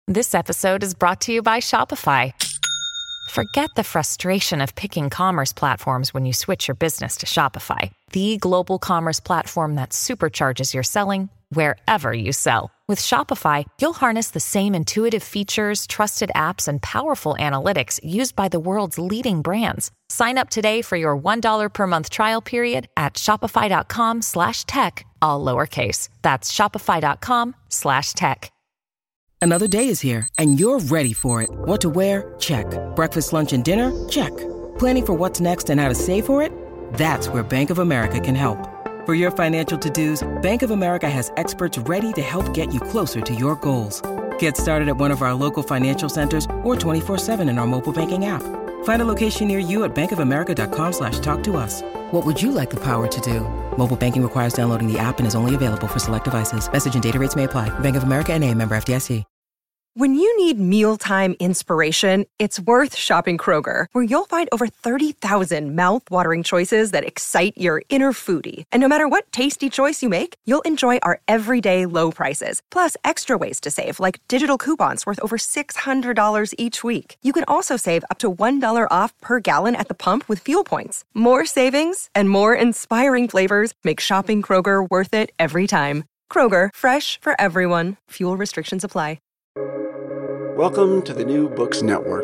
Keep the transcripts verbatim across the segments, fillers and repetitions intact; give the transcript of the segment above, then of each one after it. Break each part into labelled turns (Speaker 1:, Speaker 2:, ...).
Speaker 1: This episode is brought to you by Shopify. Forget the frustration of picking commerce platforms when you switch your business to Shopify, the global commerce platform that supercharges your selling wherever you sell. With Shopify, you'll harness the same intuitive features, trusted apps, and powerful analytics used by the world's leading brands. Sign up today for your one dollar per month trial period at shopify.com slash tech, all lowercase. That's shopify.com slash tech.
Speaker 2: Another day is here, and you're ready for it. What to wear? Check. Breakfast, lunch, and dinner? Check. Planning for what's next and how to save for it? That's where Bank of America can help. For your financial to-dos, Bank of America has experts ready to help get you closer to your goals. Get started at one of our local financial centers or twenty-four seven in our mobile banking app. Find a location near you at bankofamerica.com slash talk to us. What would you like the power to do? Mobile banking requires downloading the app and is only available for select devices. Message and data rates may apply. Bank of America N A, member F D I C.
Speaker 3: When you need mealtime inspiration, it's worth shopping Kroger, where you'll find over thirty thousand mouth-watering choices that excite your inner foodie. And no matter what tasty choice you make, you'll enjoy our everyday low prices, plus extra ways to save, like digital coupons worth over six hundred dollars each week. You can also save up to one dollar off per gallon at the pump with fuel points. More savings and more inspiring flavors make shopping Kroger worth it every time. Kroger, fresh for everyone. Fuel restrictions apply.
Speaker 4: Welcome to the New Books Network.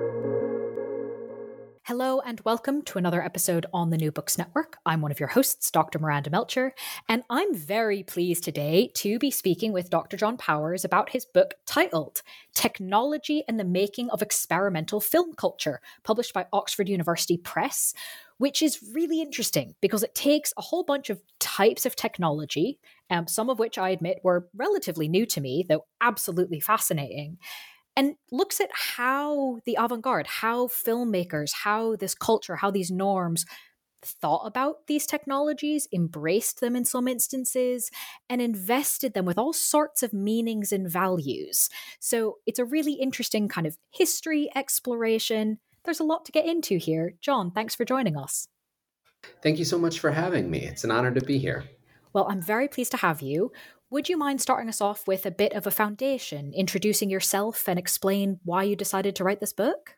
Speaker 5: Hello and welcome to another episode on the New Books Network. I'm one of your hosts, Doctor Miranda Melcher, and I'm very pleased today to be speaking with Doctor John Powers about his book titled Technology and the Making of Experimental Film Culture, published by Oxford University Press, which is really interesting because it takes a whole bunch of types of technology, um, some of which I admit were relatively new to me, though absolutely fascinating, and looks at how the avant-garde, how filmmakers, how this culture, how these norms thought about these technologies, embraced them in some instances, and invested them with all sorts of meanings and values. So it's a really interesting kind of history exploration. There's a lot to get into here. John, thanks for joining us.
Speaker 6: Thank you so much for having me. It's an honor to be here.
Speaker 5: Well, I'm very pleased to have you. Would you mind starting us off with a bit of a foundation, introducing yourself and explain why you decided to write this book?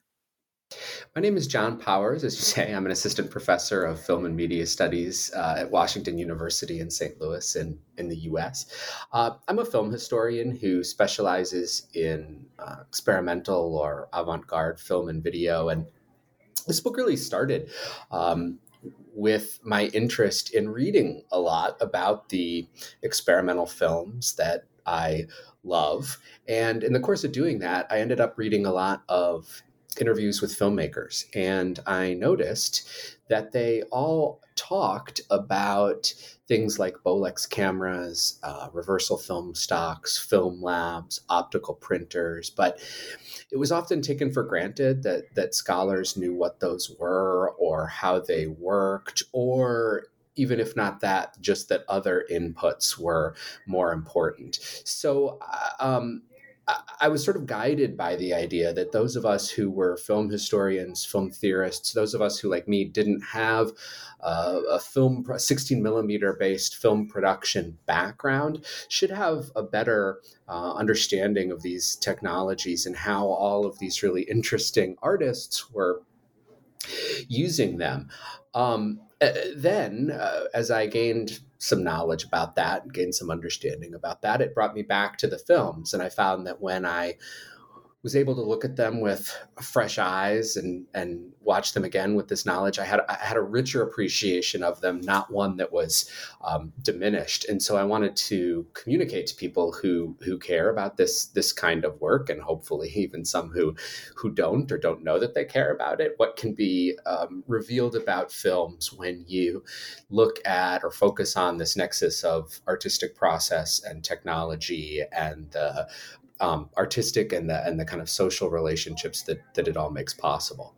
Speaker 6: My name is John Powers. As you say, I'm an assistant professor of film and media studies uh, at Washington University in Saint Louis in, in the U S. Uh, I'm a film historian who specializes in uh, experimental or avant-garde film and video. And this book really started um, with my interest in reading a lot about the experimental films that I love. And in the course of doing that, I ended up reading a lot of interviews with filmmakers. And I noticed that they all talked about things like Bolex cameras, uh, reversal film stocks, film labs, optical printers, but it was often taken for granted that that scholars knew what those were or how they worked, or even if not that, just that other inputs were more important. So um, I was sort of guided by the idea that those of us who were film historians, film theorists, those of us who, like me, didn't have uh, a film, sixteen millimeter based film production background should have a better uh, understanding of these technologies and how all of these really interesting artists were using them. Um, then, uh, as I gained some knowledge about that, gained some understanding about that, it brought me back to the films. And I found that when I was able to look at them with fresh eyes and and watch them again with this knowledge, I had I had a richer appreciation of them, not one that was um, diminished. And so I wanted to communicate to people who who care about this this kind of work, and hopefully even some who who don't or don't know that they care about it, what can be um, revealed about films when you look at or focus on this nexus of artistic process and technology and the Um, artistic and the and the kind of social relationships that that it all makes possible.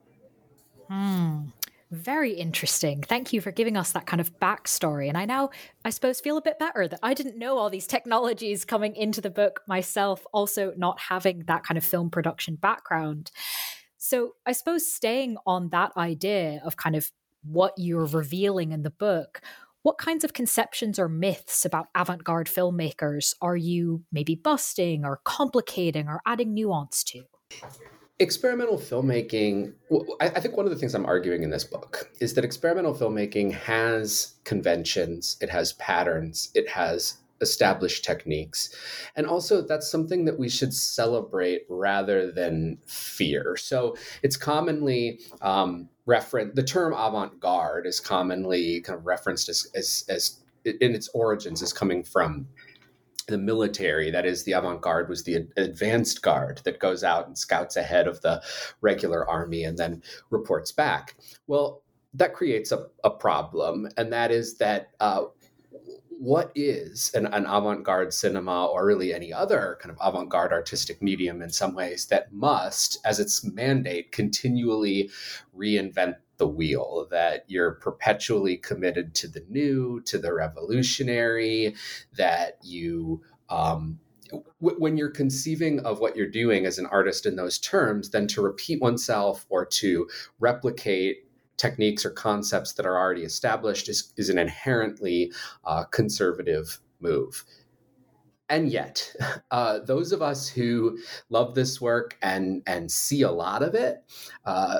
Speaker 5: Hmm. Very interesting. Thank you for giving us that kind of backstory. And I now, I suppose, feel a bit better that I didn't know all these technologies coming into the book myself, also not having that kind of film production background. So I suppose staying on that idea of kind of what you're revealing in the book, what kinds of conceptions or myths about avant-garde filmmakers are you maybe busting or complicating or adding nuance to?
Speaker 6: Experimental filmmaking, well, I, I think one of the things I'm arguing in this book is that experimental filmmaking has conventions, it has patterns, it has established techniques. And also that's something that we should celebrate rather than fear. So it's commonly um, referenced, the term avant-garde is commonly kind of referenced as, as, as in its origins as coming from the military. That is, the avant-garde was the advanced guard that goes out and scouts ahead of the regular army and then reports back. Well, that creates a, a problem, and that is that uh, what is an, an avant-garde cinema, or really any other kind of avant-garde artistic medium in some ways, that must, as its mandate, continually reinvent the wheel, that you're perpetually committed to the new, to the revolutionary, that you, um, w- when you're conceiving of what you're doing as an artist in those terms, then to repeat oneself or to replicate techniques or concepts that are already established is, is an inherently uh, conservative move. And yet, uh, those of us who love this work and, and see a lot of it, uh,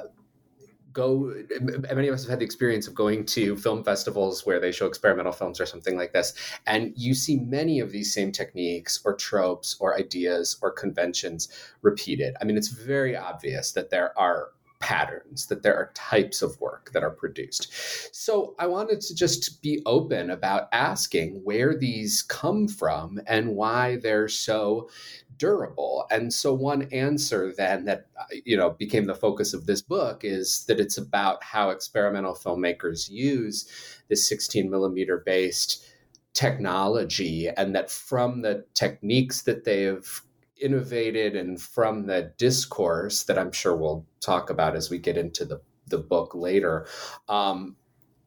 Speaker 6: go, many of us have had the experience of going to film festivals where they show experimental films or something like this, and you see many of these same techniques or tropes or ideas or conventions repeated. I mean, it's very obvious that there are patterns, that there are types of work that are produced. So I wanted to just be open about asking where these come from and why they're so durable. And so one answer then that, you know, became the focus of this book is that it's about how experimental filmmakers use this sixteen millimeter based technology, and that from the techniques that they have innovated and from the discourse that I'm sure we'll talk about as we get into the, the book later, um,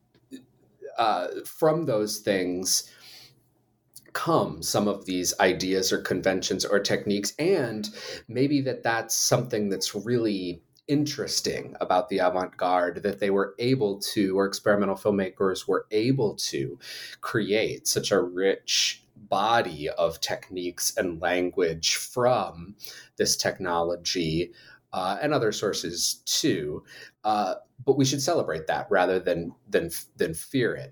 Speaker 6: uh, from those things come some of these ideas or conventions or techniques, and maybe that that's something that's really interesting about the avant-garde, that they were able to, or experimental filmmakers were able to create such a rich body of techniques and language from this technology uh, and other sources too. Uh, but we should celebrate that rather than than than fear it.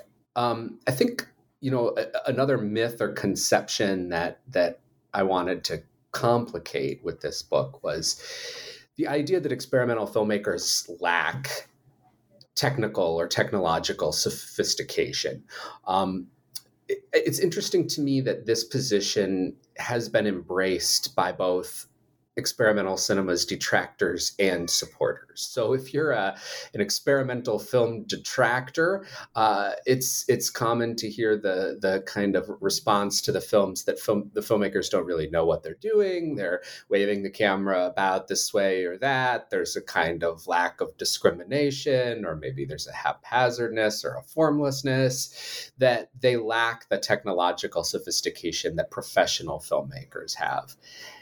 Speaker 6: Um, I think, you know, a, another myth or conception that that I wanted to complicate with this book was the idea that experimental filmmakers lack technical or technological sophistication. Um, it, it's interesting to me that this position has been embraced by both experimental cinema's detractors and supporters. So if you're a, an experimental film detractor, uh, it's it's common to hear the the kind of response to the films that film, the filmmakers don't really know what they're doing. They're waving the camera about this way or that. There's a kind of lack of discrimination, or maybe there's a haphazardness or a formlessness, that they lack the technological sophistication that professional filmmakers have.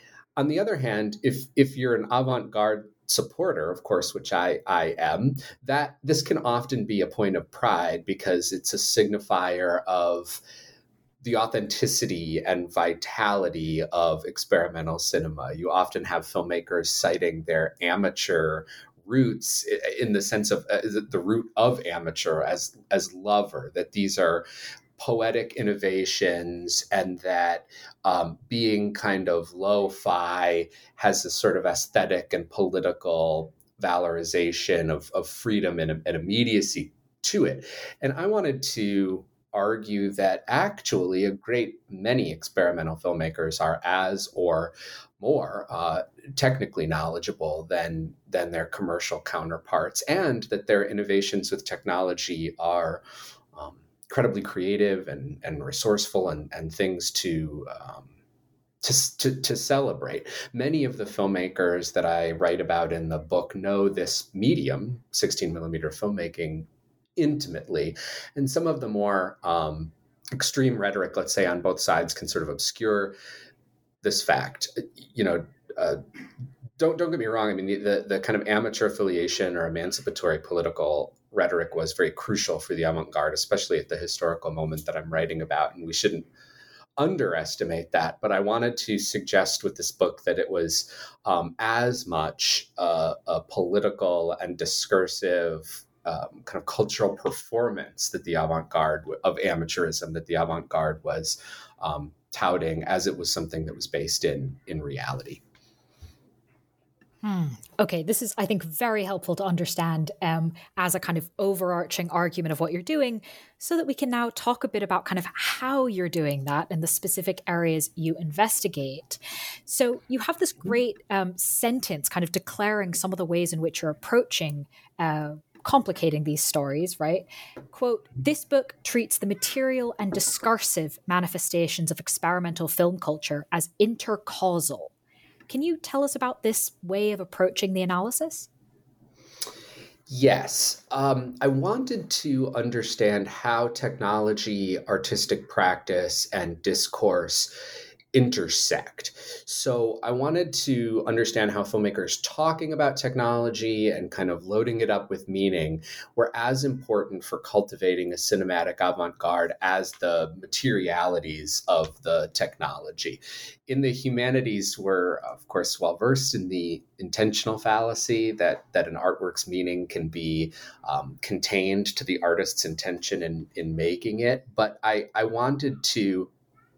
Speaker 6: On the other hand, if if you're an avant-garde supporter, of course, which I, I am, that this can often be a point of pride because it's a signifier of the authenticity and vitality of experimental cinema. You often have filmmakers citing their amateur roots in the sense of uh, the root of amateur as as lover, that these are poetic innovations, and that um, being kind of lo-fi has this sort of aesthetic and political valorization of, of freedom and, and immediacy to it. And I wanted to argue that actually a great many experimental filmmakers are as or more uh, technically knowledgeable than than their commercial counterparts, and that their innovations with technology are um, incredibly creative and, and resourceful, and, and things to, um, to, to to celebrate. Many of the filmmakers that I write about in the book know this medium, sixteen millimeter filmmaking, intimately. And some of the more um, extreme rhetoric, let's say on both sides, can sort of obscure this fact. You know, uh, don't don't get me wrong. I mean, the, the the kind of amateur affiliation or emancipatory political rhetoric was very crucial for the avant-garde, especially at the historical moment that I'm writing about. And we shouldn't underestimate that. But I wanted to suggest with this book that it was um, as much uh, a political and discursive um, kind of cultural performance that the avant-garde of amateurism that the avant-garde was um, touting as it was something that was based in in reality.
Speaker 5: Hmm. Okay, this is, I think, very helpful to understand um, as a kind of overarching argument of what you're doing, so that we can now talk a bit about kind of how you're doing that and the specific areas you investigate. So you have this great um, sentence kind of declaring some of the ways in which you're approaching uh, complicating these stories, right? Quote, "This book treats the material and discursive manifestations of experimental film culture as intercausal." Can you tell us about this way of approaching the analysis?
Speaker 6: Yes. Um, I wanted to understand how technology, artistic practice, and discourse intersect. So I wanted to understand how filmmakers talking about technology and kind of loading it up with meaning were as important for cultivating a cinematic avant-garde as the materialities of the technology. In the humanities, we're, of course, well-versed in the intentional fallacy that, that an artwork's meaning can be um, contained to the artist's intention in, in making it. But I, I wanted to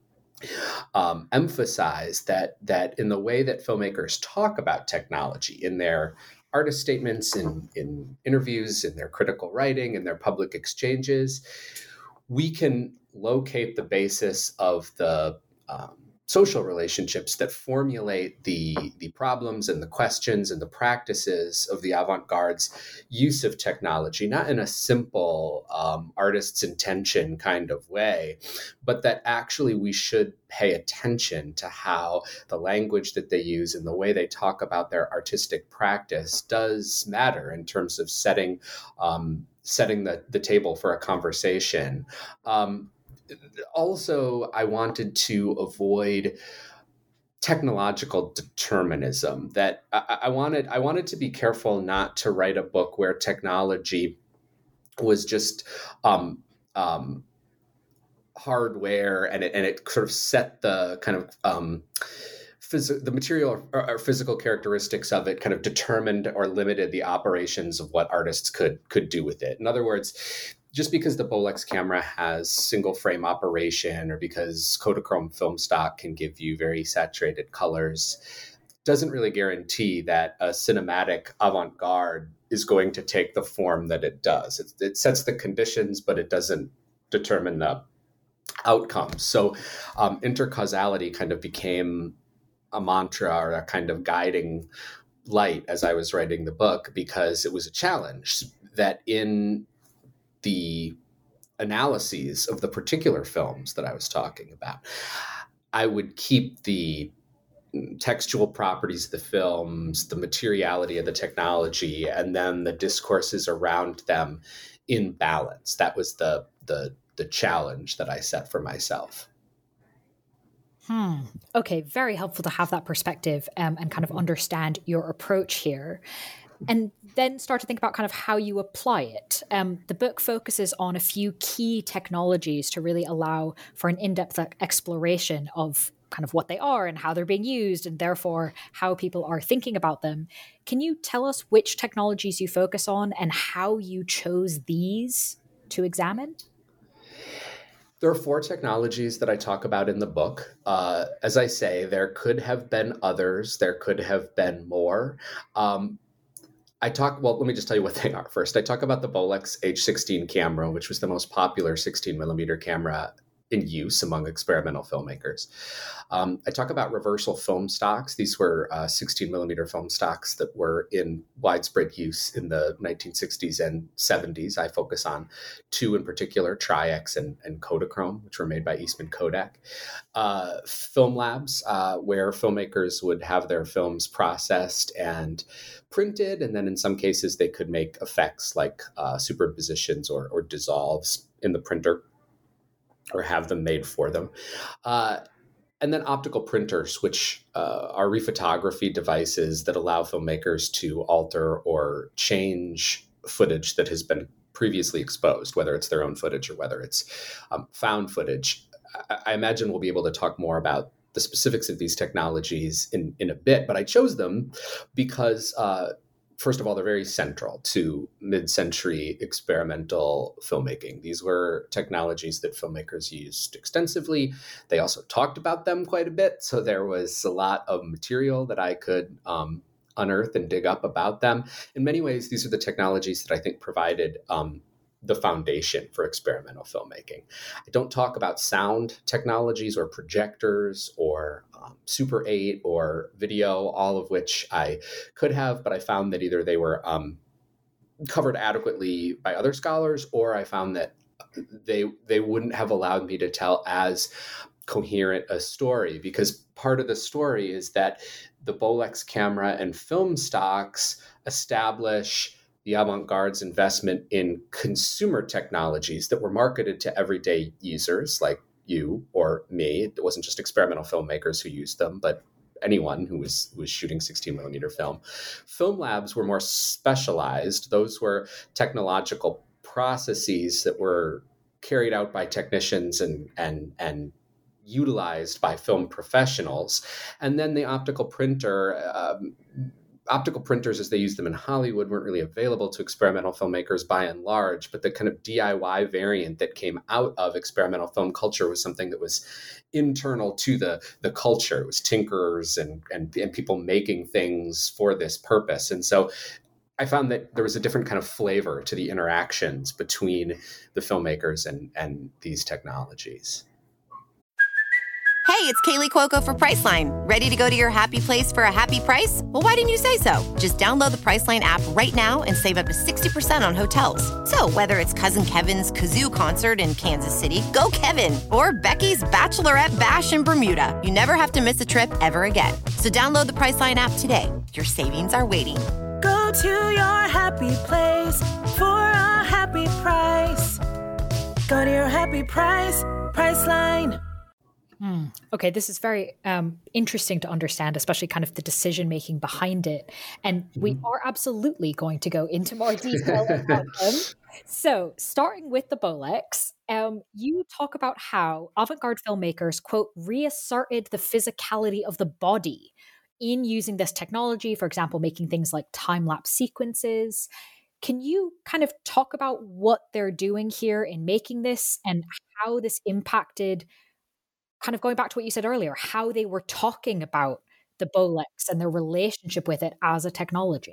Speaker 6: Um, emphasize that that in the way that filmmakers talk about technology in their artist statements, in, in interviews, in their critical writing, in their public exchanges, we can locate the basis of the um, social relationships that formulate the, the problems and the questions and the practices of the avant-garde's use of technology, not in a simple um, artist's intention kind of way, but that actually we should pay attention to how the language that they use and the way they talk about their artistic practice does matter in terms of setting um, setting the, the table for a conversation. Um, Also, I wanted to avoid technological determinism. That I, I wanted, I wanted to be careful not to write a book where technology was just um, um, hardware, and it and it sort of set the kind of um, phys- the material or, or physical characteristics of it kind of determined or limited the operations of what artists could could do with it. In other words, just because the Bolex camera has single frame operation, or because Kodachrome film stock can give you very saturated colors, doesn't really guarantee that a cinematic avant-garde is going to take the form that it does. It, it sets the conditions, but it doesn't determine the outcomes. So um, intercausality kind of became a mantra or a kind of guiding light as I was writing the book, because it was a challenge that in the analyses of the particular films that I was talking about, I would keep the textual properties of the films, the materiality of the technology, and then the discourses around them in balance. That was the the the challenge that I set for myself.
Speaker 5: Hmm. Okay, very helpful to have that perspective um, and kind of understand your approach here. And then start to think about kind of how you apply it. Um, the book focuses on a few key technologies to really allow for an in-depth exploration of kind of what they are and how they're being used, and therefore how people are thinking about them. Can you tell us which technologies you focus on and how you chose these to examine?
Speaker 6: There are four technologies that I talk about in the book. Uh, as I say, there could have been others. There could have been more. Um, I talk, well, let me just tell you what they are first. I talk about the Bolex H sixteen camera, which was the most popular sixteen millimeter camera in use among experimental filmmakers. Um, I talk about reversal film stocks. These were uh, sixteen millimeter film stocks that were in widespread use in the nineteen sixties and seventies. I focus on two in particular, Tri-X and, and Kodachrome, which were made by Eastman Kodak. Uh, film labs, uh, where filmmakers would have their films processed and printed, and then in some cases they could make effects like uh, superpositions or, or dissolves in the printer, or have them made for them. Uh, and then optical printers, which uh, are rephotography devices that allow filmmakers to alter or change footage that has been previously exposed, whether it's their own footage or whether it's um, found footage. I, I imagine we'll be able to talk more about the specifics of these technologies in, in a bit, but I chose them because, uh, first of all, they're very central to mid-century experimental filmmaking. These were technologies that filmmakers used extensively. They also talked about them quite a bit, so there was a lot of material that I could um, unearth and dig up about them. In many ways, these are the technologies that I think provided um, the foundation for experimental filmmaking. I don't talk about sound technologies or projectors or um, Super eight or video, all of which I could have, but I found that either they were um, covered adequately by other scholars, or I found that they they wouldn't have allowed me to tell as coherent a story, because part of the story is that the Bolex camera and film stocks establish the avant-garde's investment in consumer technologies that were marketed to everyday users like you or me. It wasn't just experimental filmmakers who used them, but anyone who was, who was shooting sixteen millimeter film. Film labs were more specialized. Those were technological processes that were carried out by technicians and, and, and utilized by film professionals. And then the optical printer, um, optical printers as they used them in Hollywood weren't really available to experimental filmmakers by and large, but the kind of D I Y variant that came out of experimental film culture was something that was internal to the, the culture. It was tinkerers and, and, and people making things for this purpose. And so I found that there was a different kind of flavor to the interactions between the filmmakers and, and these technologies.
Speaker 7: Hey, it's Kaylee Cuoco for Priceline. Ready to go to your happy place for a happy price? Well, why didn't you say so? Just download the Priceline app right now and save up to sixty percent on hotels. So whether it's Cousin Kevin's Kazoo Concert in Kansas City, go Kevin, or Becky's Bachelorette Bash in Bermuda, you never have to miss a trip ever again. So download the Priceline app today. Your savings are waiting.
Speaker 8: Go to your happy place for a happy price. Go to your happy price, Priceline.
Speaker 5: Hmm. Okay, this is very um, interesting to understand, especially kind of the decision-making behind it. And we are absolutely going to go into more detail about them. So starting with the Bolex, um, you talk about how avant-garde filmmakers, quote, reasserted the physicality of the body in using this technology, for example, making things like time-lapse sequences. Can you kind of talk about what they're doing here in making this and how this impacted, kind of going back to what you said earlier, how they were talking about the Bolex and their relationship with it as a technology?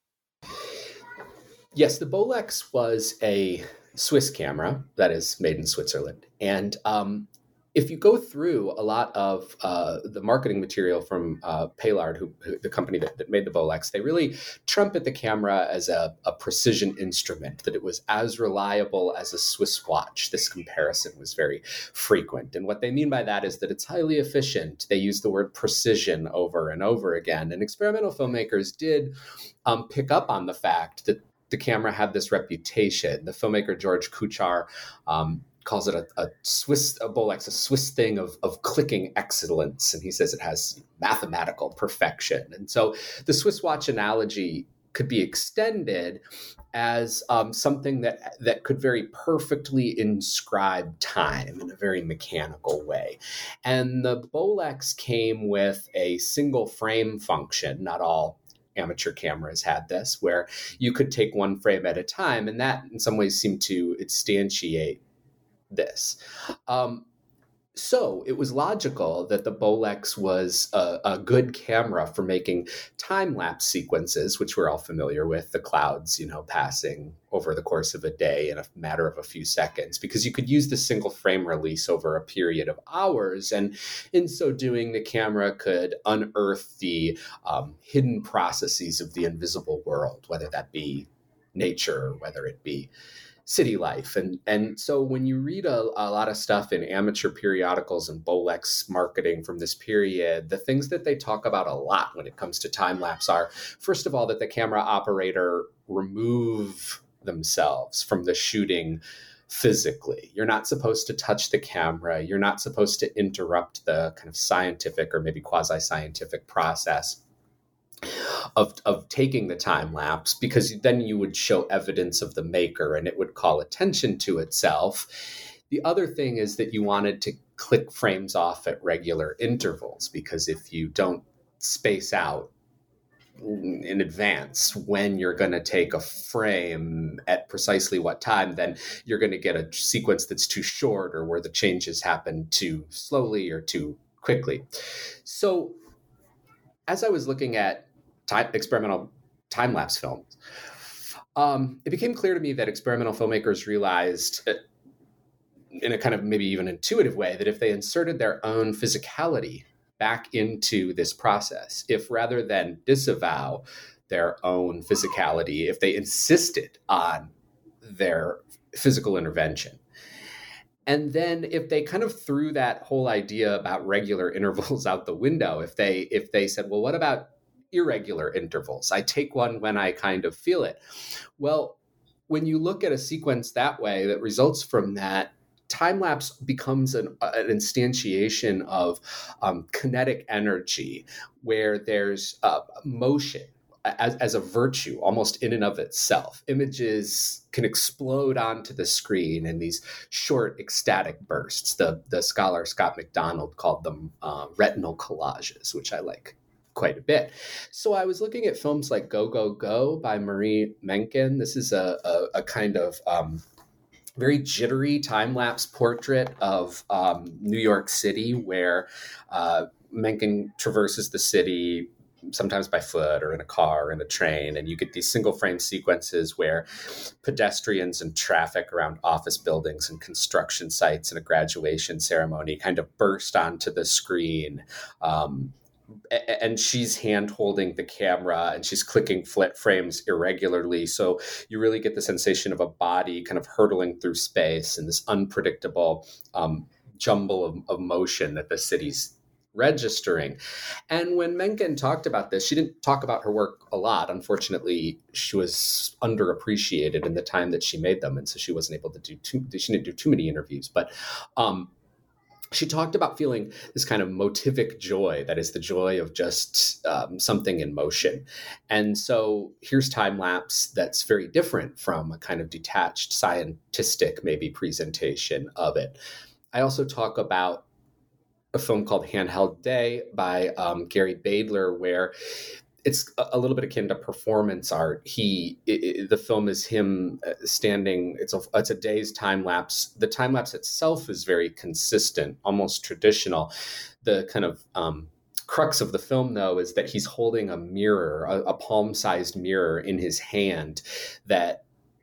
Speaker 6: Yes, the Bolex was a Swiss camera that is made in Switzerland. And um, if you go through a lot of uh, the marketing material from uh, Paillard, who, who the company that, that made the Bolex, they really trumpet the camera as a, a precision instrument, that it was as reliable as a Swiss watch. This comparison was very frequent. And what they mean by that is that it's highly efficient. They use the word precision over and over again. And experimental filmmakers did um, pick up on the fact that the camera had this reputation. The filmmaker George Kuchar um, calls it a, a Swiss, a Bolex, a Swiss thing of, of clicking excellence. And he says it has mathematical perfection. And so the Swiss watch analogy could be extended as um, something that, that could very perfectly inscribe time in a very mechanical way. And the Bolex came with a single frame function. Not all amateur cameras had this, where you could take one frame at a time. And that in some ways seemed to instantiate this. Um, so it was logical that the Bolex was a, a good camera for making time-lapse sequences, which we're all familiar with, the clouds, you know, passing over the course of a day in a matter of a few seconds, because you could use the single frame release over a period of hours. And in so doing, the camera could unearth the um, hidden processes of the invisible world, whether that be nature, or whether it be city life. And and so when you read a, a lot of stuff in amateur periodicals and Bolex marketing from this period, the things that they talk about a lot when it comes to time-lapse are, first of all, that the camera operator remove themselves from the shooting physically. You're not supposed to touch the camera. You're not supposed to interrupt the kind of scientific or maybe quasi-scientific process. of, of taking the time lapse, because then you would show evidence of the maker and it would call attention to itself. The other thing is that you wanted to click frames off at regular intervals, because if you don't space out in advance when you're going to take a frame at precisely what time, then you're going to get a sequence that's too short, or where the changes happen too slowly or too quickly. So as I was looking at time, experimental time-lapse films, um, it became clear to me that experimental filmmakers realized, uh, in a kind of maybe even intuitive way, that if they inserted their own physicality back into this process, if rather than disavow their own physicality, if they insisted on their physical intervention, and then if they kind of threw that whole idea about regular intervals out the window, if they if they said, well, what about irregular intervals? I take one when I kind of feel it. Well, when you look at a sequence that way that results from that, time-lapse becomes an, an instantiation of um, kinetic energy, where there's uh, motion as, as a virtue, almost in and of itself. Images can explode onto the screen in these short, ecstatic bursts. The, the scholar Scott McDonald called them uh, retinal collages, which I like quite a bit. So I was looking at films like Go, Go, Go by Marie Menken. This is a, a, a kind of um, very jittery time-lapse portrait of um, New York City, where uh, Menken traverses the city, sometimes by foot or in a car or in a train, and you get these single frame sequences where pedestrians and traffic around office buildings and construction sites and a graduation ceremony kind of burst onto the screen. Um, and she's hand holding the camera and she's clicking flit frames irregularly. So you really get the sensation of a body kind of hurtling through space and this unpredictable um, jumble of, of motion that the city's registering. And when Menken talked about this, she didn't talk about her work a lot. Unfortunately, she was underappreciated in the time that she made them. And so she wasn't able to do too, she didn't do too many interviews, but um, she talked about feeling this kind of motivic joy, that is the joy of just um, something in motion. And so here's time-lapse that's very different from a kind of detached, scientistic maybe presentation of it. I also talk about a film called Handheld Day by um, Gary Badler, where it's a little bit akin to performance art. He, it, it, the film is him standing. It's a, it's a day's time lapse. The time lapse itself is very consistent, almost traditional. The kind of um, crux of the film, though, is that he's holding a mirror, a, a palm-sized mirror in his hand that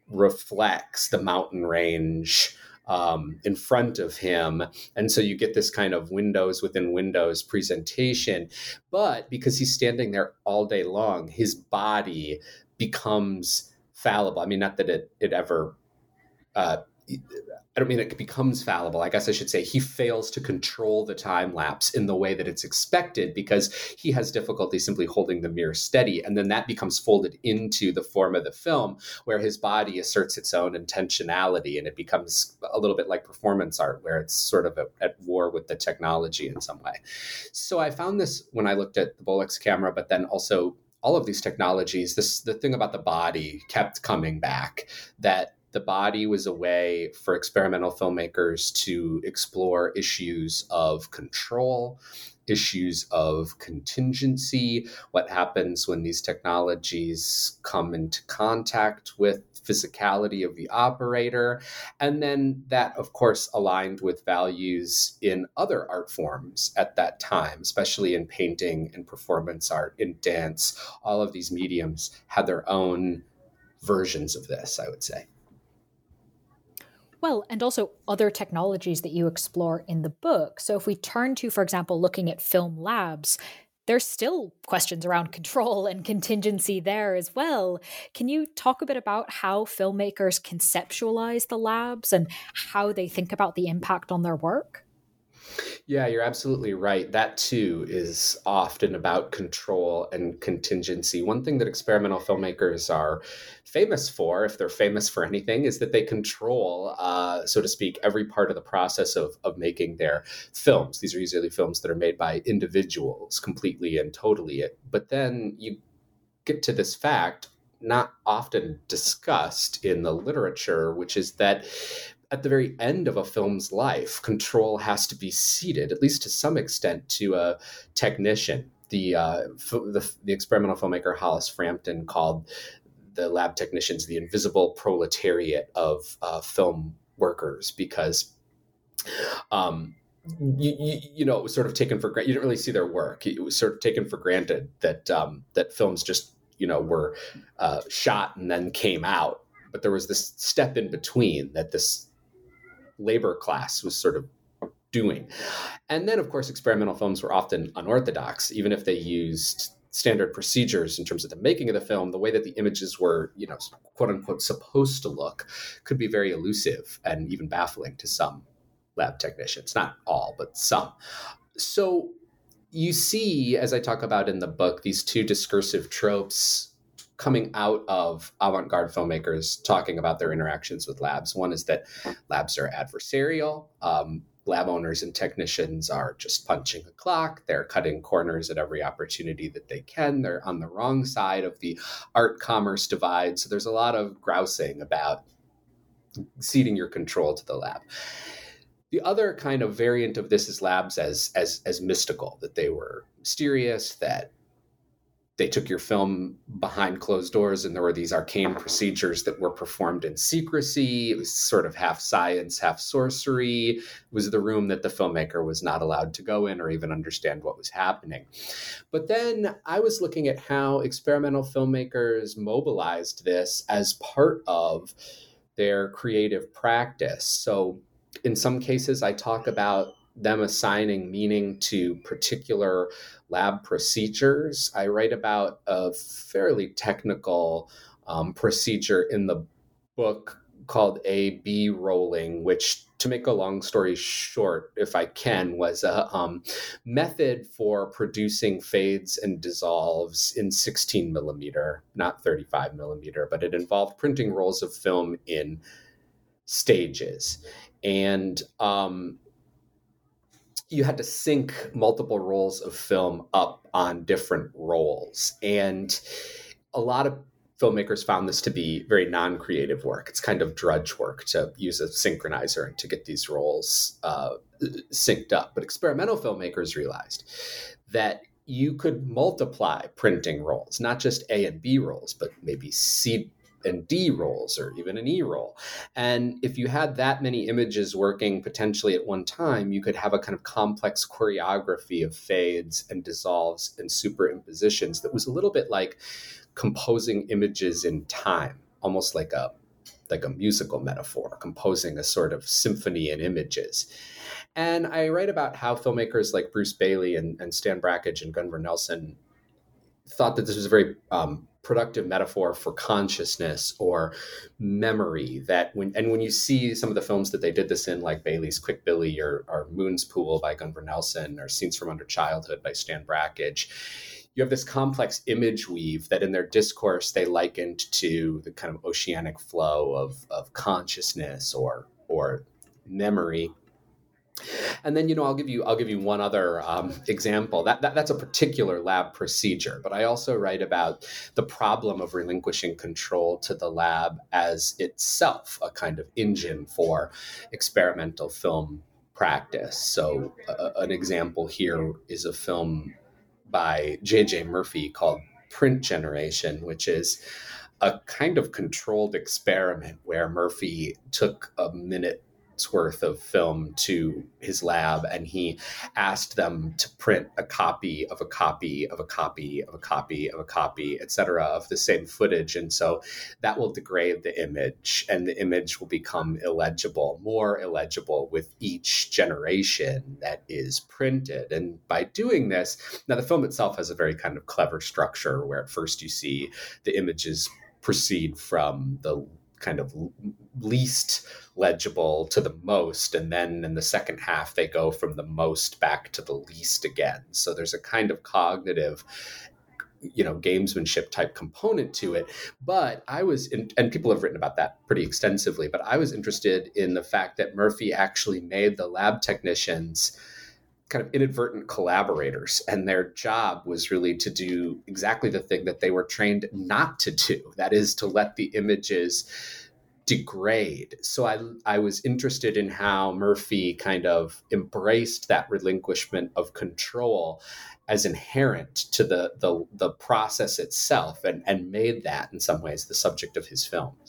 Speaker 6: reflects the mountain range Um, in front of him. And so you get this kind of windows within windows presentation. But because he's standing there all day long, his body becomes fallible. I mean, not that it, it ever, uh, I don't mean it becomes fallible. I guess I should say he fails to control the time lapse in the way that it's expected, because he has difficulty simply holding the mirror steady. And then that becomes folded into the form of the film, where his body asserts its own intentionality, and it becomes a little bit like performance art, where it's sort of a, at war with the technology in some way. So I found this when I looked at the Bolex camera, but then also all of these technologies, this the thing about the body kept coming back, that the body was a way for experimental filmmakers to explore issues of control, issues of contingency, what happens when these technologies come into contact with physicality of the operator. And then that, of course, aligned with values in other art forms at that time, especially in painting and performance art, in dance. All of these mediums had their own versions of this, I would say.
Speaker 5: Well, and also other technologies that you explore in the book. So if we turn to, for example, looking at film labs, there's still questions around control and contingency there as well. Can you talk a bit about how filmmakers conceptualize the labs and how they think about the impact on their work?
Speaker 6: Yeah, you're absolutely right. That too is often about control and contingency. One thing that experimental filmmakers are famous for, if they're famous for anything, is that they control, uh, so to speak, every part of the process of, of making their films. These are usually films that are made by individuals completely and totally. But then you get to this fact, not often discussed in the literature, which is that at the very end of a film's life, control has to be ceded, at least to some extent, to a technician. The uh, f- the, the experimental filmmaker Hollis Frampton called the lab technicians the invisible proletariat of uh, film workers, because um, you, you, you know, it was sort of taken for granted. You didn't really see their work. It was sort of taken for granted that um, that films just, you know, were uh, shot and then came out. But there was this step in between that this labor class was sort of doing. And then, of course, experimental films were often unorthodox, even if they used standard procedures in terms of the making of the film. The way that the images were, you know, quote unquote, supposed to look could be very elusive and even baffling to some lab technicians. Not all, but some. So you see, as I talk about in the book, these two discursive tropes coming out of avant-garde filmmakers talking about their interactions with labs. One is that labs are adversarial. Um, lab owners and technicians are just punching a clock. They're cutting corners at every opportunity that they can. They're on the wrong side of the art-commerce divide. So there's a lot of grousing about ceding your control to the lab. The other kind of variant of this is labs as as as mystical, that they were mysterious, that they took your film behind closed doors and there were these arcane procedures that were performed in secrecy. It was sort of half science, half sorcery. It was the room that the filmmaker was not allowed to go in or even understand what was happening. But then I was looking at how experimental filmmakers mobilized this as part of their creative practice. So in some cases, I talk about them assigning meaning to particular lab procedures. I write about a fairly technical um, procedure in the book called A B rolling, which, to make a long story short, if I can, was a um, method for producing fades and dissolves in sixteen millimeter, not thirty-five millimeter, but it involved printing rolls of film in stages. And um, you had to sync multiple rolls of film up on different rolls. And a lot of filmmakers found this to be very non-creative work. It's kind of drudge work to use a synchronizer and to get these rolls uh, synced up. But experimental filmmakers realized that you could multiply printing rolls, not just A and B rolls, but maybe C and D rolls or even an E roll. And if you had that many images working potentially at one time, you could have a kind of complex choreography of fades and dissolves and superimpositions that was a little bit like composing images in time, almost like a like a musical metaphor, composing a sort of symphony in images. And I write about how filmmakers like Bruce Bailey and, and Stan Brakhage and Gunvor Nelson thought that this was a very um, productive metaphor for consciousness or memory. That when and when you see some of the films that they did this in, like Bailey's Quick Billy or, or Moon's Pool by Gunvor Nelson or Scenes from Under Childhood by Stan Brakhage, you have this complex image weave that in their discourse they likened to the kind of oceanic flow of, of consciousness or or memory. And then, you know, I'll give you I'll give you one other um, example. That, that that's a particular lab procedure, but I also write about the problem of relinquishing control to the lab as itself a kind of engine for experimental film practice. So uh, an example here is a film by J J Murphy called Print Generation, which is a kind of controlled experiment where Murphy took a minute worth of film to his lab and he asked them to print a copy of a copy of a copy of a copy of a copy, et cetera, of the same footage. And so that will degrade the image and the image will become illegible, more illegible with each generation that is printed. And by doing this, now the film itself has a very kind of clever structure where at first you see the images proceed from the kind of least legible to the most. And then in the second half, they go from the most back to the least again. So there's a kind of cognitive, you know, gamesmanship type component to it. But I was, in, and people have written about that pretty extensively, but I was interested in the fact that Murphy actually made the lab technicians kind of inadvertent collaborators, and their job was really to do exactly the thing that they were trained not to do. That is to let the images degrade. So I, I was interested in how Murphy kind of embraced that relinquishment of control as inherent to the the, the process itself, and, and made that in some ways the subject of his films.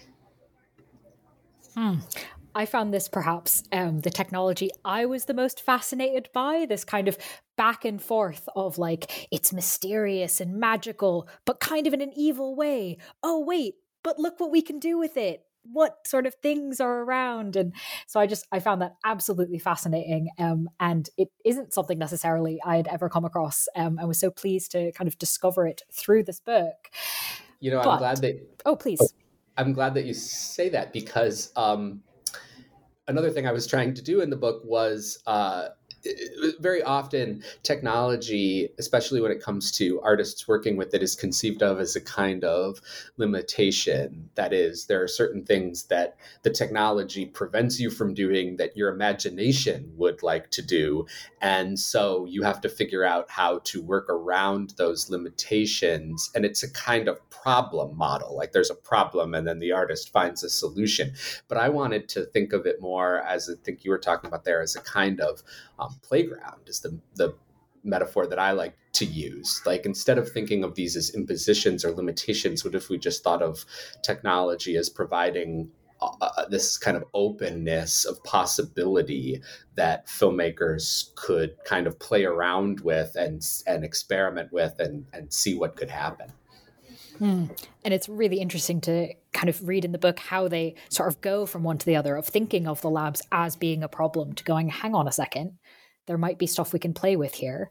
Speaker 5: Hmm. I found this perhaps um, the technology I was the most fascinated by, this kind of back and forth of like, it's mysterious and magical, but kind of in an evil way. Oh, wait, but look what we can do with it. What sort of things are around? And so I just, I found that absolutely fascinating. Um, and it isn't something necessarily I had ever come across. Um, I was so pleased to kind of discover it through this book.
Speaker 6: You know,
Speaker 5: but,
Speaker 6: I'm glad that...
Speaker 5: Oh, please.
Speaker 6: I'm glad that you say that, because um, another thing I was trying to do in the book was uh, very often technology, especially when it comes to artists working with it, is conceived of as a kind of limitation. That is, there are certain things that the technology prevents you from doing that your imagination would like to do. And so you have to figure out how to work around those limitations. And it's a kind of problem model. Like there's a problem and then the artist finds a solution. But I wanted to think of it more as, I think you were talking about there, as a kind of um, playground is the, the metaphor that I like to use. Like, instead of thinking of these as impositions or limitations, what if we just thought of technology as providing uh, this kind of openness of possibility that filmmakers could kind of play around with and and experiment with and, and see what could happen.
Speaker 5: Hmm. And it's really interesting to kind of read in the book how they sort of go from one to the other, of thinking of the labs as being a problem to going, hang on a second, there might be stuff we can play with here.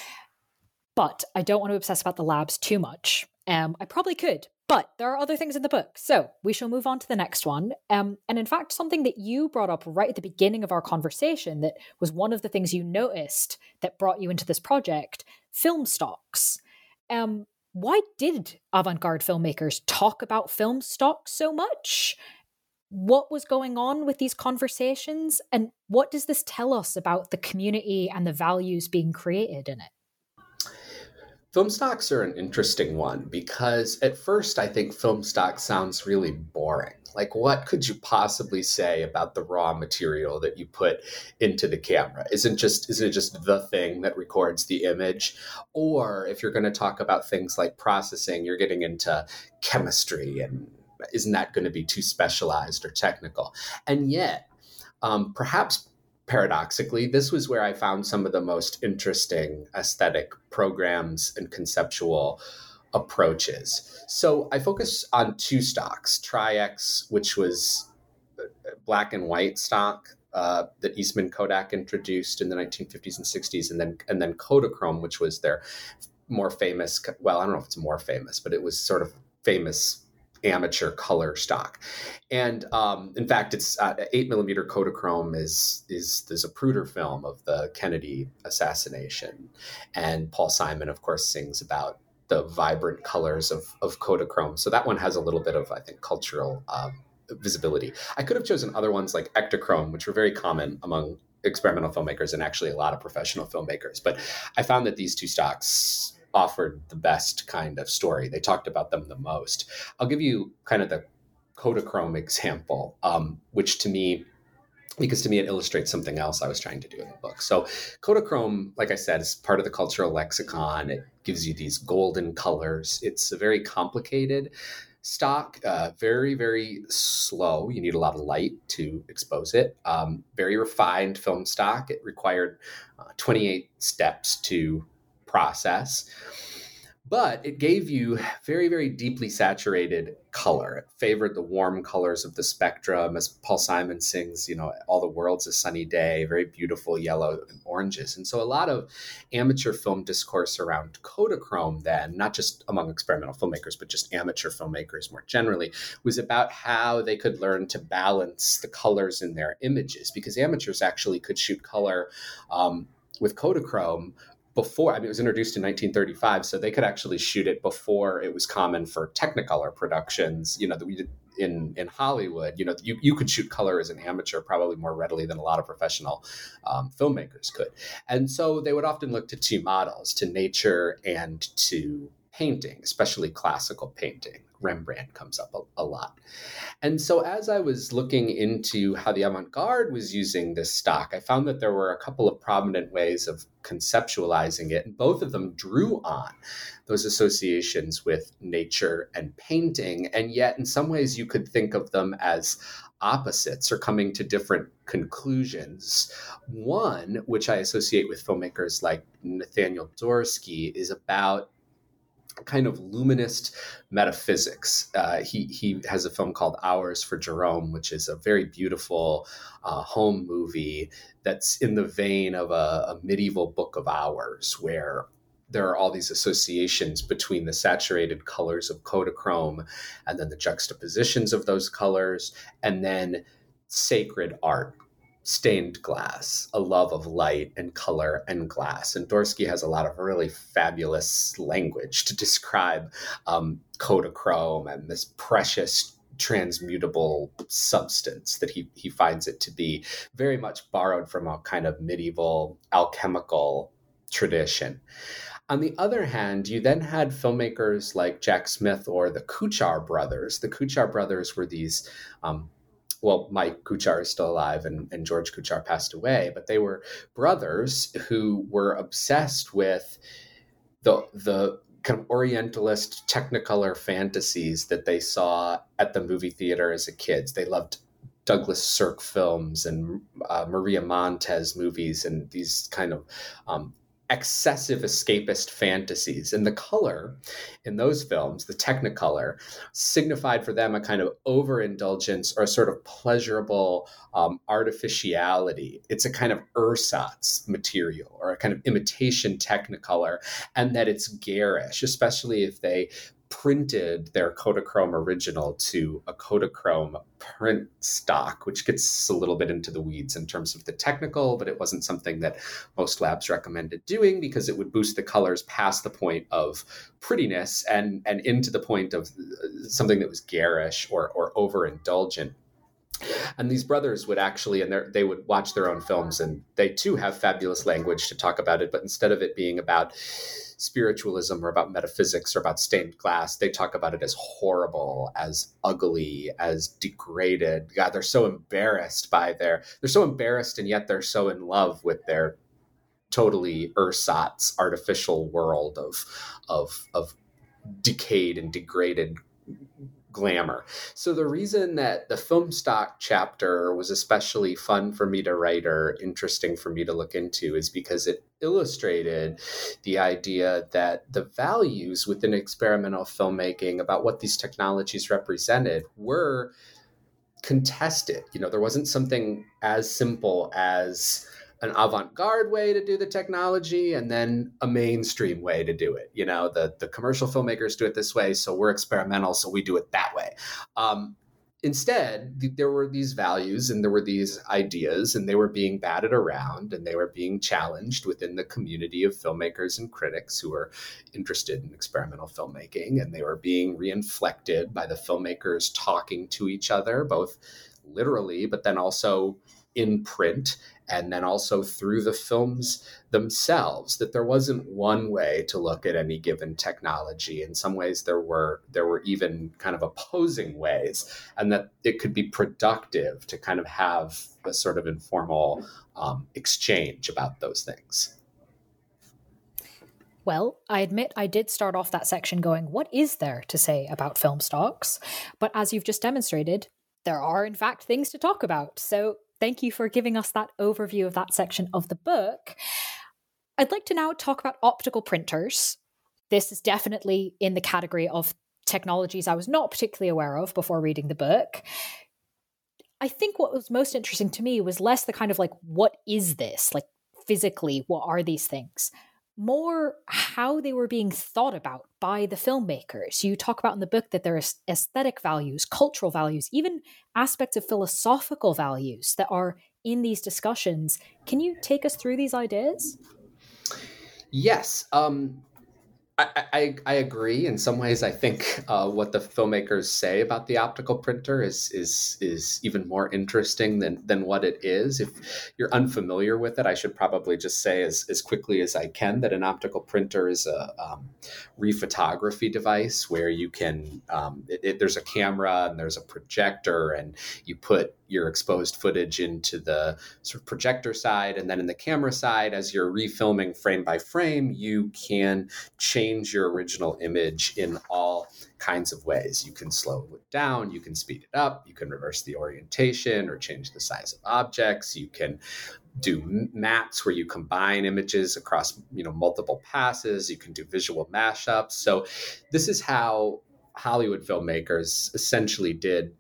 Speaker 5: But I don't want to obsess about the labs too much. Um, I probably could, but there are other things in the book. So we shall move on to the next one. Um, and in fact, something that you brought up right at the beginning of our conversation that was one of the things you noticed that brought you into this project, film stocks. Um, why did avant-garde filmmakers talk about film stocks so much? What was going on with these conversations? And what does this tell us about the community and the values being created in it?
Speaker 6: Film stocks are an interesting one because at first I think film stock sounds really boring. Like, what could you possibly say about the raw material that you put into the camera? Isn't just isn't it just the thing that records the image? Or if you're going to talk about things like processing, you're getting into chemistry, and isn't that going to be too specialized or technical? And yet, um, perhaps paradoxically, this was where I found some of the most interesting aesthetic programs and conceptual approaches. So I focus on two stocks, Tri-X, which was black and white stock uh, that Eastman Kodak introduced in the nineteen fifties and sixties, and then and then Kodachrome, which was their more famous, well, I don't know if it's more famous, but it was sort of famous amateur color stock. And um, in fact, it's uh, eight millimeter Kodachrome is, is the Zapruder film of the Kennedy assassination. And Paul Simon, of course, sings about the vibrant colors of, of Kodachrome. So that one has a little bit of, I think, cultural um, visibility. I could have chosen other ones like Ektachrome, which were very common among experimental filmmakers and actually a lot of professional filmmakers. But I found that these two stocks offered the best kind of story. They talked about them the most. I'll give you kind of the Kodachrome example, um, which to me, because to me it illustrates something else I was trying to do in the book. So Kodachrome, like I said, is part of the cultural lexicon. It gives you these golden colors. It's a very complicated stock, uh, very, very slow. You need a lot of light to expose it. Um, very refined film stock. It required uh, twenty-eight steps to process. but it gave you very, very deeply saturated color. It favored the warm colors of the spectrum, as Paul Simon sings, you know, all the world's a sunny day, very beautiful yellow and oranges. And so a lot of amateur film discourse around Kodachrome then, not just among experimental filmmakers, but just amateur filmmakers more generally, was about how they could learn to balance the colors in their images, because amateurs actually could shoot color um, with Kodachrome before. I mean, it was introduced in nineteen thirty-five, so they could actually shoot it before it was common for Technicolor productions, you know, that we did in, in Hollywood. You know, you, you could shoot color as an amateur probably more readily than a lot of professional um, filmmakers could. And so they would often look to two models, to nature and to painting, especially classical painting. Rembrandt comes up a, a lot. And so as I was looking into how the avant-garde was using this stock, I found that there were a couple of prominent ways of conceptualizing it, and both of them drew on those associations with nature and painting. And yet in some ways you could think of them as opposites or coming to different conclusions. One, which I associate with filmmakers like Nathaniel Dorsky, is about kind of luminist metaphysics. Uh, he he has a film called Hours for Jerome, which is a very beautiful uh, home movie that's in the vein of a, a medieval book of hours, where there are all these associations between the saturated colors of Kodachrome and then the juxtapositions of those colors, and then sacred art, stained glass, a love of light and color and glass. And Dorsky has a lot of really fabulous language to describe um, Kodachrome and this precious transmutable substance that he, he finds it to be, very much borrowed from a kind of medieval alchemical tradition. On the other hand, you then had filmmakers like Jack Smith or the Kuchar brothers. The Kuchar brothers were these um, Well, Mike Kuchar is still alive and, and George Kuchar passed away, but they were brothers who were obsessed with the the kind of Orientalist Technicolor fantasies that they saw at the movie theater as a kids. They loved Douglas Sirk films and uh, Maria Montez movies and these kind of um, excessive escapist fantasies. And the color in those films, the Technicolor, signified for them a kind of overindulgence or a sort of pleasurable um, artificiality. It's a kind of ersatz material or a kind of imitation Technicolor, and that it's garish, especially if they printed their Kodachrome original to a Kodachrome print stock, which gets a little bit into the weeds in terms of the technical, but it wasn't something that most labs recommended doing because it would boost the colors past the point of prettiness and, and into the point of something that was garish or, or overindulgent. And these brothers would actually, and they would watch their own films, and they too have fabulous language to talk about it, but instead of it being about spiritualism or about metaphysics or about stained glass, they talk about it as horrible, as ugly, as degraded. God, they're so embarrassed by their, they're so embarrassed and yet they're so in love with their totally ersatz artificial world of, of, of decayed and degraded glamour. So the reason that the film stock chapter was especially fun for me to write or interesting for me to look into is because it illustrated the idea that the values within experimental filmmaking about what these technologies represented were contested. You know, there wasn't something as simple as an avant-garde way to do the technology and then a mainstream way to do it. You know, the, the commercial filmmakers do it this way, so we're experimental, so we do it that way. Um, instead, th- there were these values and there were these ideas, and they were being batted around and they were being challenged within the community of filmmakers and critics who were interested in experimental filmmaking, and they were being reinflected by the filmmakers talking to each other, both literally, but then also in print, and then also through the films themselves, that there wasn't one way to look at any given technology. In some ways, there were there were even kind of opposing ways, and that it could be productive to kind of have a sort of informal um, exchange about those things.
Speaker 5: Well, I admit I did start off that section going, what is there to say about film stocks? But as you've just demonstrated, there are in fact things to talk about. So thank you for giving us that overview of that section of the book. I'd like to now talk about optical printers. this is definitely in the category of technologies I was not particularly aware of before reading the book. I think what was most interesting to me was less the kind of like, what is this? Like physically, what are these things? More how they were being thought about by the filmmakers. You talk about in the book that there are aesthetic values, cultural values, even aspects of philosophical values that are in these discussions. Can you take us through these ideas?
Speaker 6: Yes. Um, I, I, I agree. In some ways, I think uh, what the filmmakers say about the optical printer is is is even more interesting than than what it is. If you're unfamiliar with it, I should probably just say as, as quickly as I can that an optical printer is a um, rephotography device where you can, um, it, it, there's a camera and there's a projector, and you put your exposed footage into the sort of projector side, and then in the camera side, as you're refilming frame by frame, you can change your original image in all kinds of ways. You can slow it down, you can speed it up, you can reverse the orientation or change the size of objects, you can do mattes where you combine images across, you know, multiple passes, you can do visual mashups. So this is how Hollywood filmmakers essentially did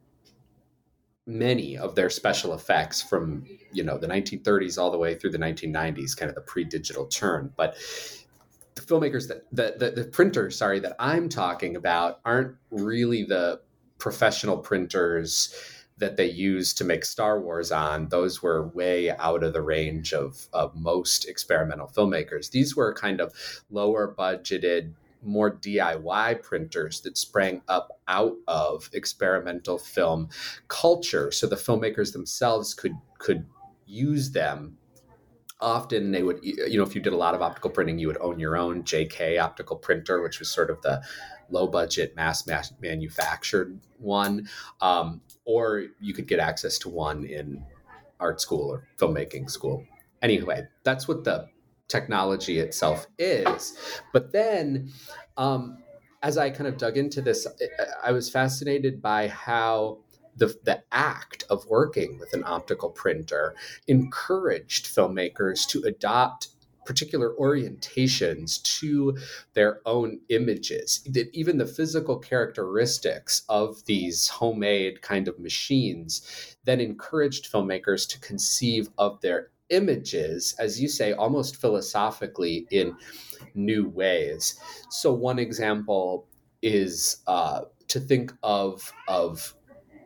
Speaker 6: many of their special effects from, you know, the nineteen thirties all the way through the nineteen nineties, kind of the pre-digital turn. But the filmmakers that the, the the printers, sorry, that I'm talking about aren't really the professional printers that they used to make Star Wars on. Those were way out of the range of, of most experimental filmmakers. These were kind of lower budgeted, more D I Y printers that sprang up out of experimental film culture. So the filmmakers themselves could could use them. Often they would, you know, if you did a lot of optical printing, you would own your own J K optical printer, which was sort of the low budget mass, mass manufactured one. Um, or you could get access to one in art school or filmmaking school. Anyway, that's what the technology itself is. But then um, as I kind of dug into this, I was fascinated by how the, the act of working with an optical printer encouraged filmmakers to adopt particular orientations to their own images, that even the physical characteristics of these homemade kind of machines then encouraged filmmakers to conceive of their images, as you say, almost philosophically in new ways. So one example is uh, to think of, of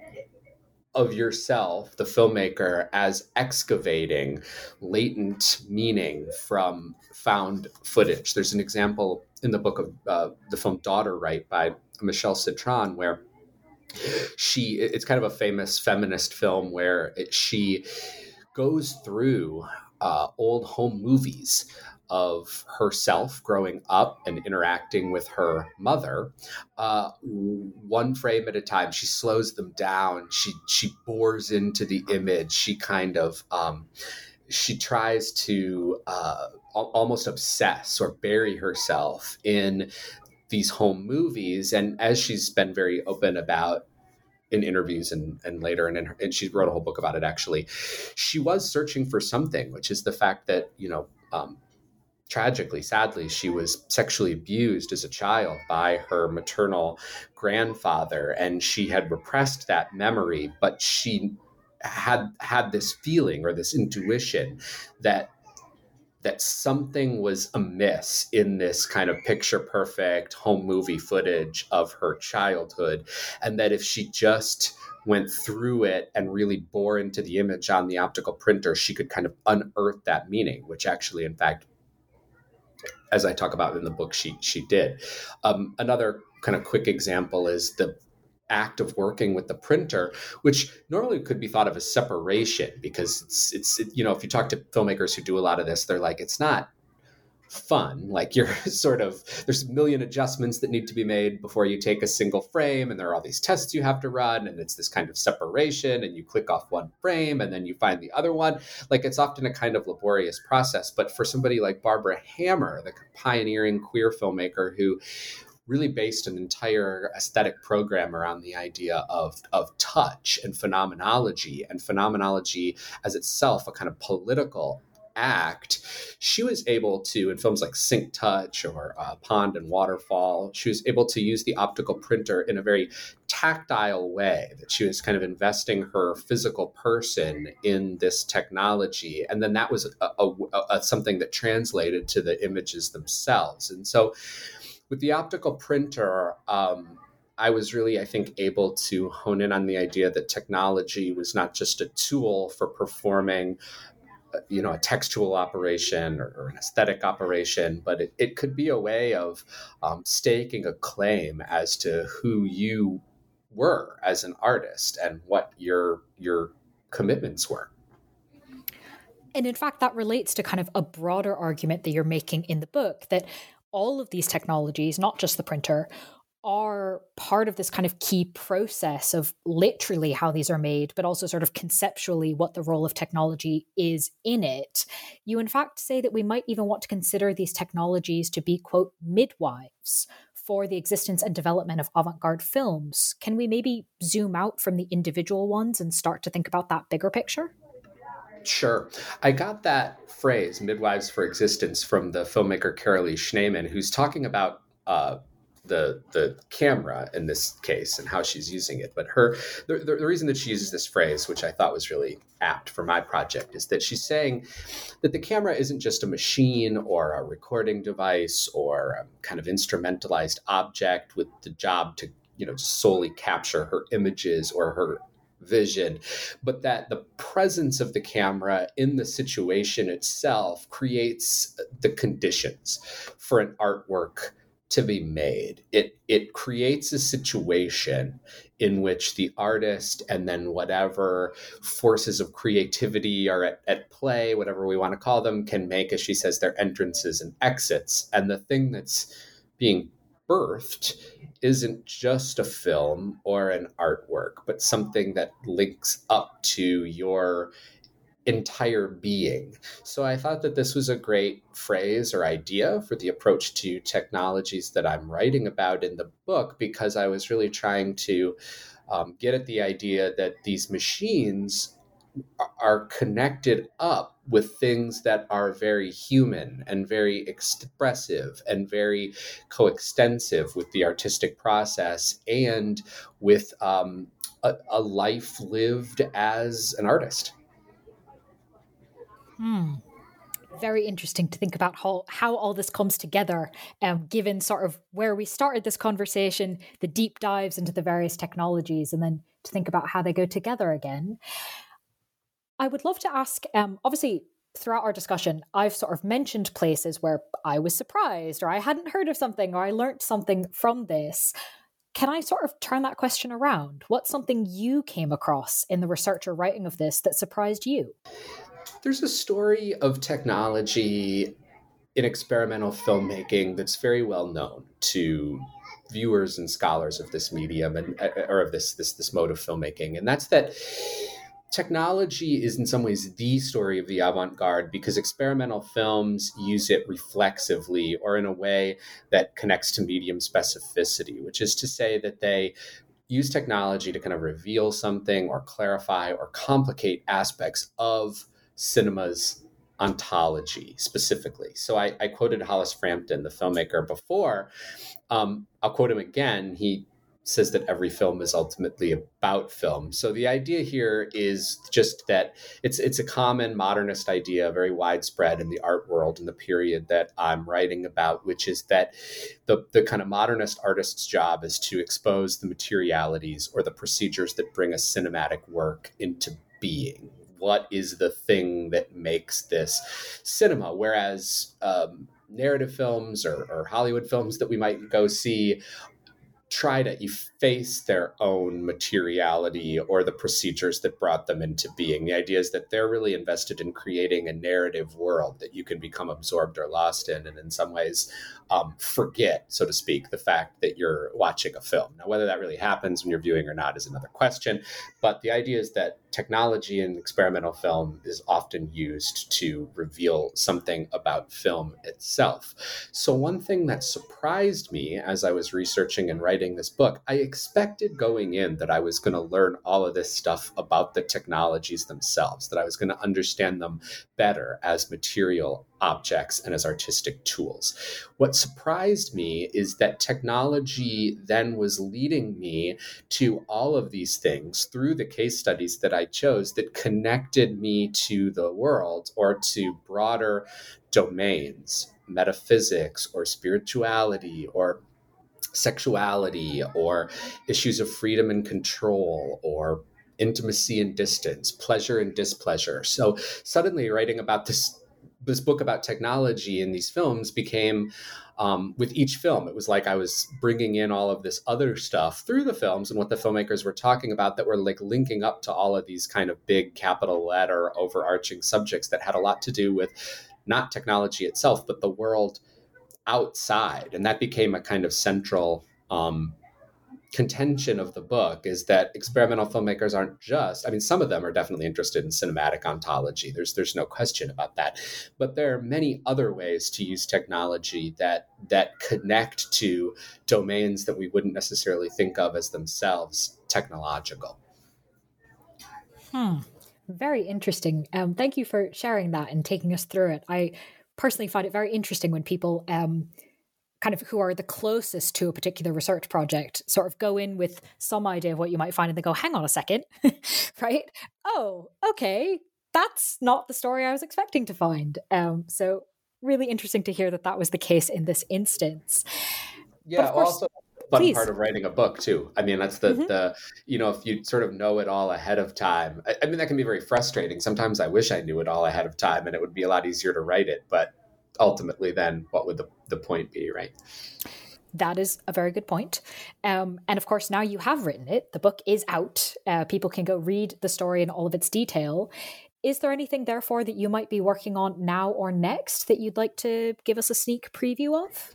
Speaker 6: of yourself, the filmmaker, as excavating latent meaning from found footage. There's an example in the book of uh, the film Daughter Right by Michelle Citron, where she, it's kind of a famous feminist film where it, she goes through uh, old home movies of herself growing up and interacting with her mother, uh, one frame at a time. She slows them down. She she bores into the image. She kind of um, she tries to uh, al- almost obsess or bury herself in these home movies. And as she's been very open about in interviews and, and later, and, in her, and she wrote a whole book about it, actually, she was searching for something, which is the fact that, you know, um, tragically, sadly, she was sexually abused as a child by her maternal grandfather, and she had repressed that memory, but she had had this feeling or this intuition that that something was amiss in this kind of picture perfect home movie footage of her childhood, and that if she just went through it and really bore into the image on the optical printer, she could kind of unearth that meaning, which actually, in fact, as I talk about in the book, she she did. Um, another kind of quick example is the act of working with the printer, which normally could be thought of as separation, because it's, it's it, you know, if you talk to filmmakers who do a lot of this, they're like, it's not fun. Like you're sort of, there's a million adjustments that need to be made before you take a single frame, and there are all these tests you have to run, and it's this kind of separation, and you click off one frame and then you find the other one. Like it's often a kind of laborious process. But for somebody like Barbara Hammer, the pioneering queer filmmaker who really based an entire aesthetic program around the idea of, of touch and phenomenology, and phenomenology as itself a kind of political act, she was able to, in films like Sync Touch or uh, Pond and Waterfall, she was able to use the optical printer in a very tactile way, that she was kind of investing her physical person in this technology. And then that was a, a, a, something that translated to the images themselves. And so with the optical printer, um, I was really, I think, able to hone in on the idea that technology was not just a tool for performing, you know, a textual operation or, or an aesthetic operation, but it, it could be a way of um, staking a claim as to who you were as an artist and what your your commitments were.
Speaker 5: And in fact, that relates to kind of a broader argument that you're making in the book, that all of these technologies, not just the printer, are part of this kind of key process of literally how these are made, but also sort of conceptually what the role of technology is in it. You in fact say that we might even want to consider these technologies to be, quote, midwives for the existence and development of avant-garde films. Can we maybe zoom out from the individual ones and start to think about that bigger picture?
Speaker 6: Sure. I got that phrase, midwives for existence, from the filmmaker Carolee Schneemann, who's talking about uh, the the camera in this case and how she's using it. But her the, the, the reason that she uses this phrase, which I thought was really apt for my project, is that she's saying that the camera isn't just a machine or a recording device or a kind of instrumentalized object with the job to, you know, just solely capture her images or her vision, but that the presence of the camera in the situation itself creates the conditions for an artwork to be made. It it creates a situation in which the artist and then whatever forces of creativity are at, at play, whatever we want to call them, can make, as she says, their entrances and exits. And the thing that's being birthed isn't just a film or an artwork, but something that links up to your entire being. So I thought that this was a great phrase or idea for the approach to technologies that I'm writing about in the book, because I was really trying to um, get at the idea that these machines are connected up with things that are very human and very expressive and very coextensive with the artistic process and with um, a, a life lived as an artist.
Speaker 5: Hmm. Very interesting to think about how, how all this comes together, um, given sort of where we started this conversation, the deep dives into the various technologies, and then to think about how they go together again. I would love to ask, um, obviously, throughout our discussion, I've sort of mentioned places where I was surprised or I hadn't heard of something or I learned something from this. Can I sort of turn that question around? What's something you came across in the research or writing of this that surprised you?
Speaker 6: There's a story of technology in experimental filmmaking that's very well known to viewers and scholars of this medium and or of this this this mode of filmmaking, and that's that technology is in some ways the story of the avant-garde because experimental films use it reflexively or in a way that connects to medium specificity, which is to say that they use technology to kind of reveal something or clarify or complicate aspects of cinema's ontology specifically. So I, I quoted Hollis Frampton, the filmmaker, before. Um, I'll quote him again. He says that every film is ultimately about film. So the idea here is just that it's it's a common modernist idea, very widespread in the art world in the period that I'm writing about, which is that the, the kind of modernist artist's job is to expose the materialities or the procedures that bring a cinematic work into being. What is the thing that makes this cinema? Whereas um, narrative films or, or Hollywood films that we might go see try to efface their own materiality or the procedures that brought them into being. The idea is that they're really invested in creating a narrative world that you can become absorbed or lost in, and in some ways um, forget, so to speak, the fact that you're watching a film. Now, whether that really happens when you're viewing or not is another question, but the idea is that technology in experimental film is often used to reveal something about film itself. So one thing that surprised me as I was researching and writing writing this book, I expected going in that I was going to learn all of this stuff about the technologies themselves, that I was going to understand them better as material objects and as artistic tools. What surprised me is that technology then was leading me to all of these things through the case studies that I chose that connected me to the world or to broader domains, metaphysics or spirituality or sexuality or issues of freedom and control or intimacy and distance, pleasure and displeasure. So suddenly writing about this this book about technology in these films became, um, with each film, it was like I was bringing in all of this other stuff through the films and what the filmmakers were talking about that were like linking up to all of these kind of big capital letter overarching subjects that had a lot to do with not technology itself, but the world outside. And that became a kind of central um, contention of the book, is that experimental filmmakers aren't just, I mean, some of them are definitely interested in cinematic ontology. There's there's no question about that. But there are many other ways to use technology that that connect to domains that we wouldn't necessarily think of as themselves technological.
Speaker 5: Hmm. Very interesting. Um, thank you for sharing that and taking us through it. I personally find it very interesting when people um, kind of who are the closest to a particular research project sort of go in with some idea of what you might find and they go, hang on a second, right? Oh, okay. That's not the story I was expecting to find. Um, so really interesting to hear that that was the case in this instance.
Speaker 6: Yeah,
Speaker 5: but of course,
Speaker 6: also fun
Speaker 5: please.
Speaker 6: part of writing a book too. I mean, that's the,
Speaker 5: Mm-hmm.
Speaker 6: the, you know, if you sort of know it all ahead of time, I, I mean, that can be very frustrating. Sometimes I wish I knew it all ahead of time and it would be a lot easier to write it. But ultimately then what would the, the point be, right?
Speaker 5: That is a very good point. Um, and of course, now you have written it. The book is out. Uh, people can go read the story in all of its detail. Is there anything, therefore, that you might be working on now or next that you'd like to give us a sneak preview of?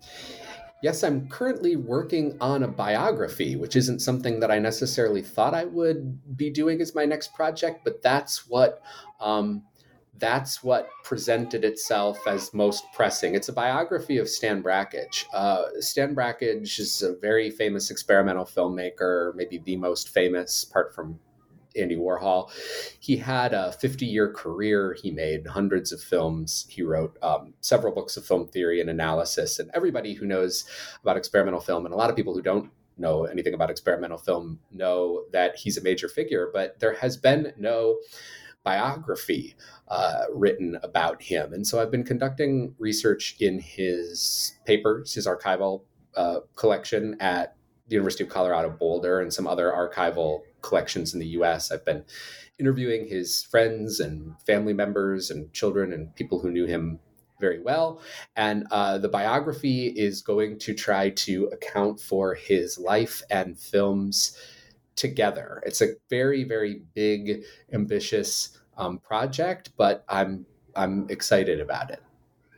Speaker 6: Yes, I'm currently working on a biography, which isn't something that I necessarily thought I would be doing as my next project, but that's what um, that's what presented itself as most pressing. It's a biography of Stan Brakhage. Uh, Stan Brakhage is a very famous experimental filmmaker, maybe the most famous, apart from Andy Warhol. He had a fifty-year career. He made hundreds of films. He wrote um, several books of film theory and analysis. And everybody who knows about experimental film, and a lot of people who don't know anything about experimental film, know that he's a major figure. But there has been no biography uh, written about him. And so I've been conducting research in his papers, his archival uh, collection at the University of Colorado Boulder and some other archival collections in the U S. I've been interviewing his friends and family members and children and people who knew him very well. And uh, the biography is going to try to account for his life and films together. It's a very, very big, ambitious um, project, but I'm I'm excited about it.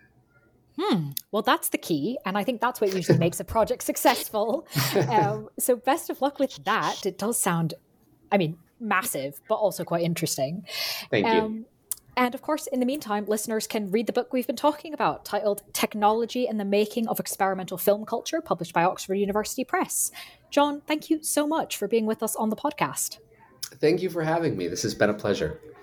Speaker 5: Hmm. Well, that's the key. And I think that's what usually makes a project successful. Um, so best of luck with that. It does sound, I mean, massive, but also quite interesting.
Speaker 6: Thank you.
Speaker 5: Um, and of course, in the meantime, listeners can read the book we've been talking about, titled Technology and the Making of Experimental Film Culture, published by Oxford University Press. John, thank you so much for being with us on the podcast.
Speaker 6: Thank you for having me. This has been a pleasure.